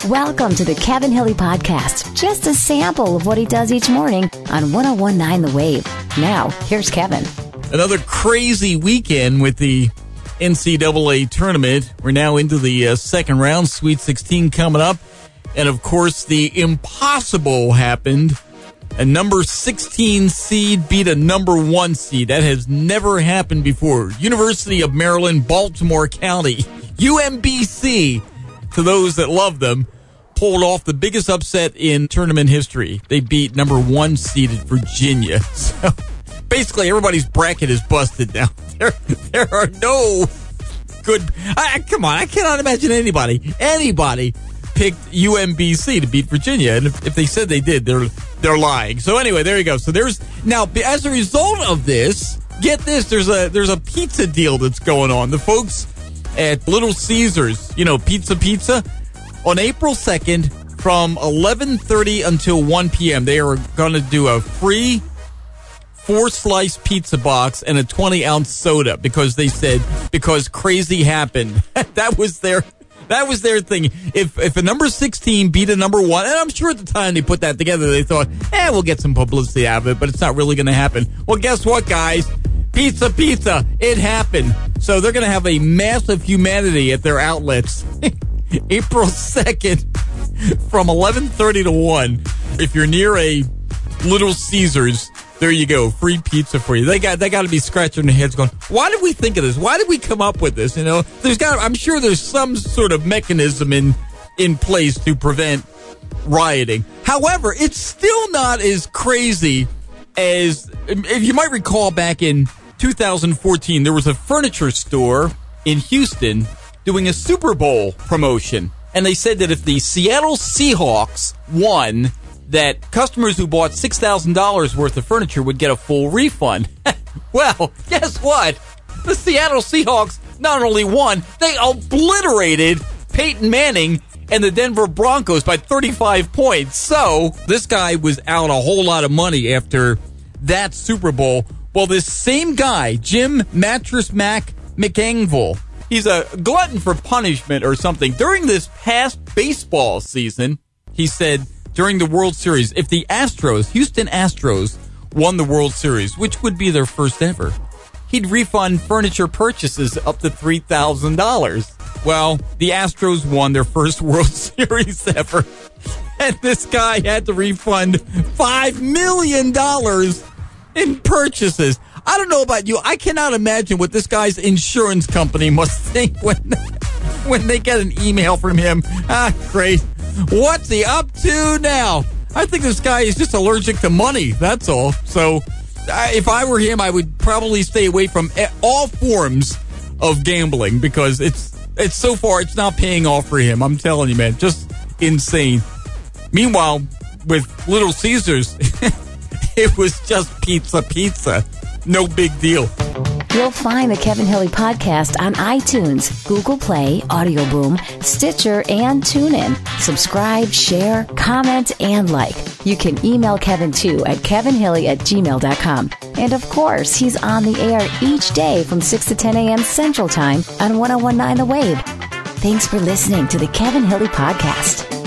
Welcome to the Kevin Hilly Podcast. Just a sample of what he does each morning on 101.9 The Wave. Now, here's Kevin. Another crazy weekend with the NCAA tournament. We're now into the second round, Sweet 16 coming up. And, of course, the impossible happened. A number 16 seed beat a number 1 seed. That has never happened before. University of Maryland, Baltimore County, UMBC, to those that love them, pulled off the biggest upset in tournament history. They beat number 1 seeded Virginia. So basically everybody's bracket is busted now. There are no good... come on, I cannot imagine anybody picked UMBC to beat Virginia. And if they said they did, they're lying. So anyway, there you go. So there's... Now, as a result of this, get this, there's a pizza deal that's going on. The folks at Little Caesars, pizza, on April 2nd from 11:30 until 1 p.m., they are going to do a free 4-slice pizza box and a 20-ounce soda because crazy happened. That was their thing. If a number 16 beat a number 1, and I'm sure at the time they put that together, they thought, we'll get some publicity out of it, but it's not really going to happen. Well, guess what, guys? Pizza, it happened. So they're going to have a massive humanity at their outlets April 2nd from 11:30 to 1. If you're near a Little Caesars, there you go. Free pizza for you. They got to be scratching their heads going, why did we think of this? Why did we come up with this? I'm sure there's some sort of mechanism in place to prevent rioting. However, it's still not as crazy as, if you might recall, back in 2014, there was a furniture store in Houston doing a Super Bowl promotion. And they said that if the Seattle Seahawks won, that customers who bought $6,000 worth of furniture would get a full refund. Well, guess what? The Seattle Seahawks not only won, they obliterated Peyton Manning and the Denver Broncos by 35 points. So this guy was out a whole lot of money after that Super Bowl. Well, this same guy, Jim Mattress Mac McAngle, he's a glutton for punishment or something. During this past baseball season, he said during the World Series, if the Houston Astros, won the World Series, which would be their first ever, he'd refund furniture purchases up to $3,000. Well, the Astros won their first World Series ever, and this guy had to refund $5 million in purchases. I don't know about you. I cannot imagine what this guy's insurance company must think when they get an email from him. Great. What's he up to now? I think this guy is just allergic to money. That's all. So if I were him, I would probably stay away from all forms of gambling because it's so far it's not paying off for him. I'm telling you, man, just insane. Meanwhile, with Little Caesars, it was just pizza. No big deal. You'll find the Kevin Hilly Podcast on iTunes, Google Play, Audio Boom, Stitcher, and TuneIn. Subscribe, share, comment, and like. You can email Kevin, too, at kevinhilly@gmail.com. And, of course, he's on the air each day from 6 to 10 a.m. Central Time on 101.9 The Wave. Thanks for listening to the Kevin Hilly Podcast.